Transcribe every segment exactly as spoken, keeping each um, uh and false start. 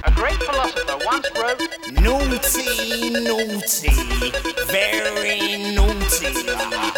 A great philosopher once wrote, Naughty, naughty, very naughty.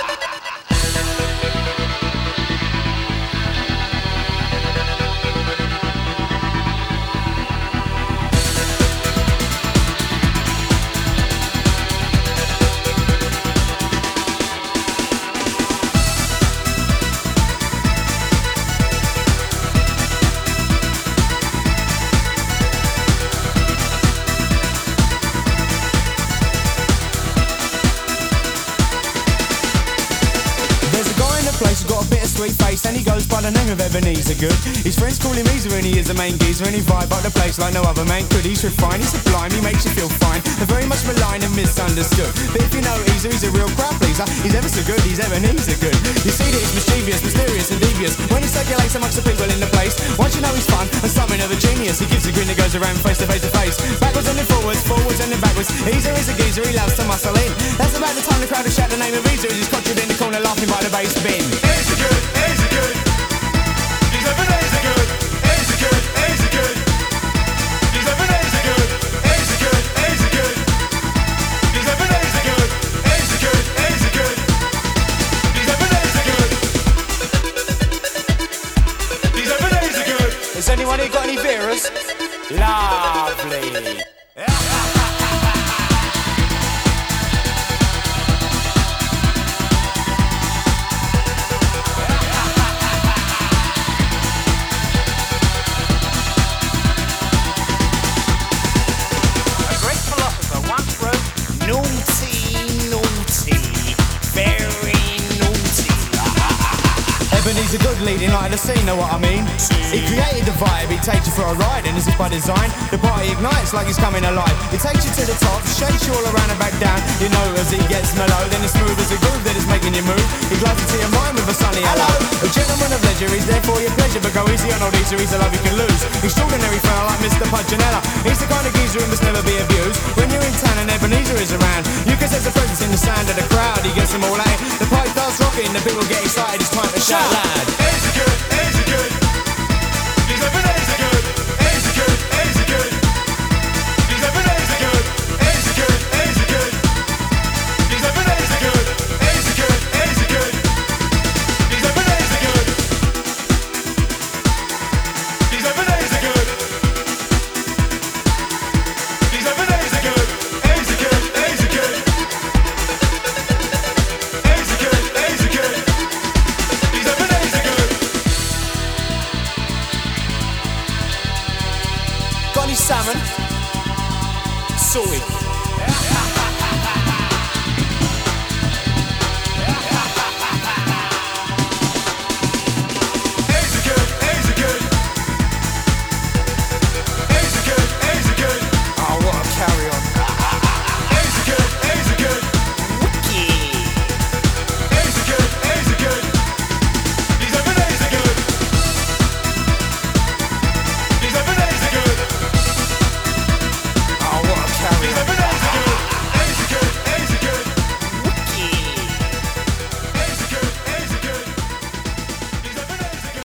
Place, he's got a bit of sweet face and he goes by the name of Ebenezer Good. His friends call him Easer and he is the main geezer and he vibe up the place like no other man could. He's refined, he's sublime, he makes you feel fine. They're very much maligned and misunderstood, but if you know Easer, he's a real crowd pleaser. He's ever so good, he's Ebenezer Good. You see that he's mischievous, mysterious and devious when he circulates amongst the people in the place. Once you know he's fun and something of a genius, he gives a grin that goes around face to face to face, backwards and then forwards, forwards and then backwards. Easer is a geezer, he loves to muscle in. That's about the time the crowd will shout the name of Easer as he's conjured in the corner laughing by the bass bin. Easy good, easy good. He's Ebenezer Good. Easy good, easy good. He's Ebenezer Good. Easy good, easy good. He's Ebenezer Good. Easy good, easy good. He's Ebenezer Good. He's Ebenezer Good. Has anyone here got any beerers? Lovely. He's a good leading light of the scene, know what I mean? He created the vibe, he takes you for a ride, and this is by design. The party ignites like he's coming alive. He takes you to the top, shakes you all around and back down. You know as he gets mellow, then it's smooth as a groove that is making you move. He glides into your mind with a sunny hello. A gentleman of leisure, he's there for your pleasure, but go easy on old Easer, he's a love you can lose. Extraordinary fella like Mister Punchinella. He's the kind of geezer who must never be abused. When you're in town and Ebenezer is around, you can sense the presence in the sound of the crowd. He gets them all out. The party starts rocking, the people get excited, it's time to shout loud. Easy good, easy good. He's Ebenezer Good. Easy good, easy good. He's Ebenezer Good. Easy good, easy good. He's Ebenezer Good. Easy good, easy good. He's Ebenezer Good. He's Ebenezer Good. He's Ebenezer Good. Easy good, easy good. Easy good, easy good. He's Ebenezer Good. Got any salmon? Sorted.